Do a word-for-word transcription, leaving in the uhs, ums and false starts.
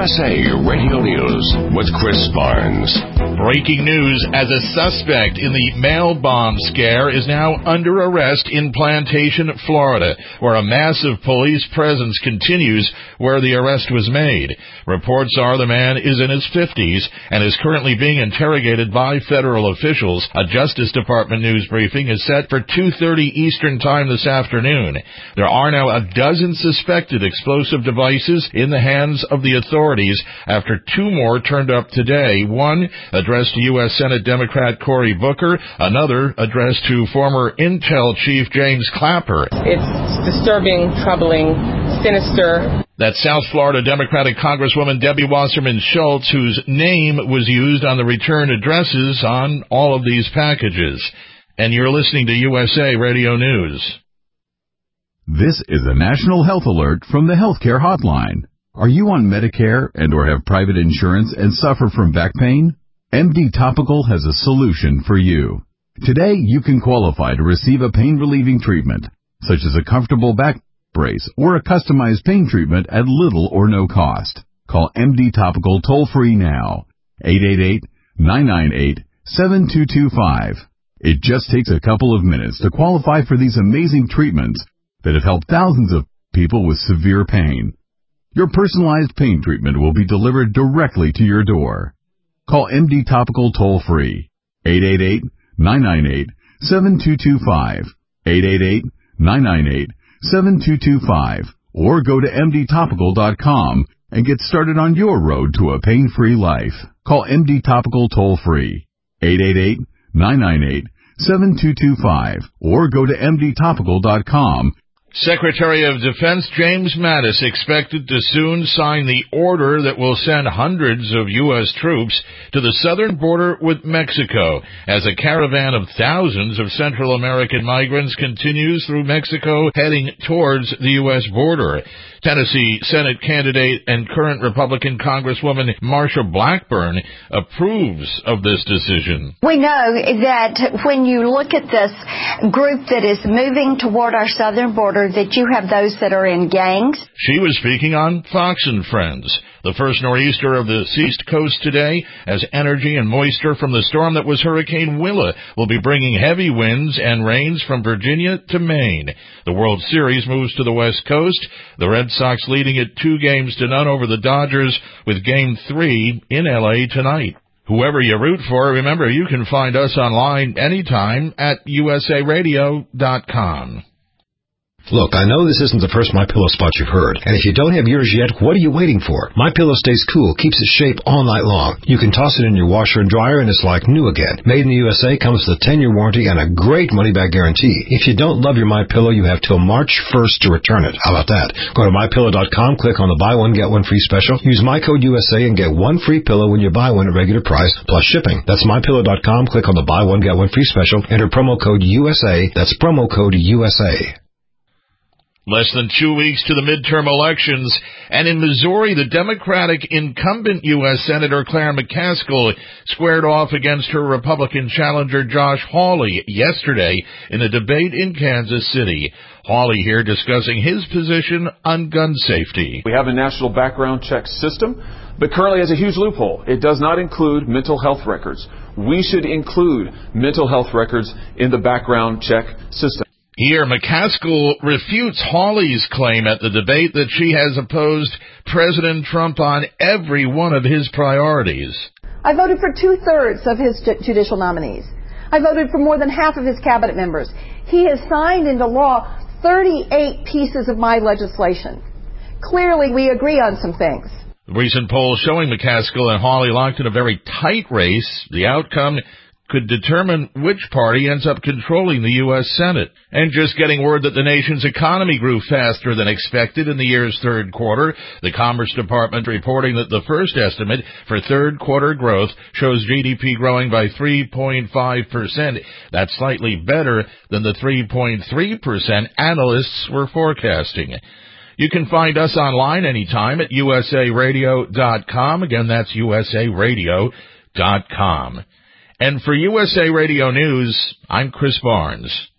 S A Radio News with Chris Barnes. Breaking news as a suspect in the mail bomb scare is now under arrest in Plantation, Florida, where a massive police presence continues where the arrest was made. Reports are the man is in his fifties and is currently being interrogated by federal officials. A Justice Department news briefing is set for two thirty Eastern Time this afternoon. There are now a dozen suspected explosive devices in the hands of the authorities after two more turned up today. One addressed to U S Senate Democrat Cory Booker, another addressed to former Intel Chief James Clapper. It's disturbing, troubling, sinister. That's South Florida Democratic Congresswoman Debbie Wasserman Schultz, whose name was used on the return addresses on all of these packages. And you're listening to U S A Radio News. This is a national health alert from the Healthcare Hotline. Are you on Medicare and or have private insurance and suffer from back pain? M D Topical has a solution for you. Today, you can qualify to receive a pain-relieving treatment, such as a comfortable back brace or a customized pain treatment at little or no cost. Call M D Topical toll-free now, eight eight eight, nine nine eight, seven two two five. It just takes a couple of minutes to qualify for these amazing treatments that have helped thousands of people with severe pain. Your personalized pain treatment will be delivered directly to your door. Call M D Topical toll-free, eight eight eight, nine nine eight, seven two two five, eight eight eight, nine nine eight, seven two two five, or go to M D topical dot com and get started on your road to a pain-free life. Call M D Topical toll-free, eight eight eight, nine nine eight, seven two two five, or go to M D topical dot com. Secretary of Defense James Mattis expected to soon sign the order that will send hundreds of U S troops to the southern border with Mexico as a caravan of thousands of Central American migrants continues through Mexico heading towards the U S border. Tennessee Senate candidate and current Republican Congresswoman Marsha Blackburn approves of this decision. We know that when you look at this group that is moving toward our southern border, that you have those that are in gangs. She was speaking on Fox and Friends. The first nor'easter of the East Coast today, as energy and moisture from the storm that was Hurricane Willa will be bringing heavy winds and rains from Virginia to Maine. The World Series moves to the West Coast. The Red Sox leading it two games to none over the Dodgers with Game three in L A tonight. Whoever you root for, remember you can find us online anytime at U S A radio dot com. Look, I know this isn't the first MyPillow spot you've heard, and if you don't have yours yet, what are you waiting for? MyPillow stays cool, keeps its shape all night long. You can toss it in your washer and dryer, and it's like new again. Made in the U S A, comes with a ten-year warranty and a great money-back guarantee. If you don't love your MyPillow, you have till March first to return it. How about that? Go to My Pillow dot com, click on the buy one, get one free special. Use my code U S A and get one free pillow when you buy one at regular price, plus shipping. That's My Pillow dot com, click on the buy one, get one free special. Enter promo code U S A. That's promo code U S A. Less than two weeks to the midterm elections, and in Missouri, the Democratic incumbent U S Senator Claire McCaskill squared off against her Republican challenger Josh Hawley yesterday in a debate in Kansas City. Hawley here discussing his position on gun safety. We have a national background check system, but currently has a huge loophole. It does not include mental health records. We should include mental health records in the background check system. Here, McCaskill refutes Hawley's claim at the debate that she has opposed President Trump on every one of his priorities. I voted for two-thirds of his judicial nominees. I voted for more than half of his cabinet members. He has signed into law thirty-eight pieces of my legislation. Clearly, we agree on some things. The recent poll showing McCaskill and Hawley locked in a very tight race. The outcome could determine which party ends up controlling the U S Senate. And just getting word that the nation's economy grew faster than expected in the year's third quarter. The Commerce Department reporting that the first estimate for third quarter growth shows G D P growing by three point five percent. That's slightly better than the three point three percent analysts were forecasting. You can find us online anytime at U S A radio dot com. Again, that's U S A radio dot com. And for U S A Radio News, I'm Chris Barnes.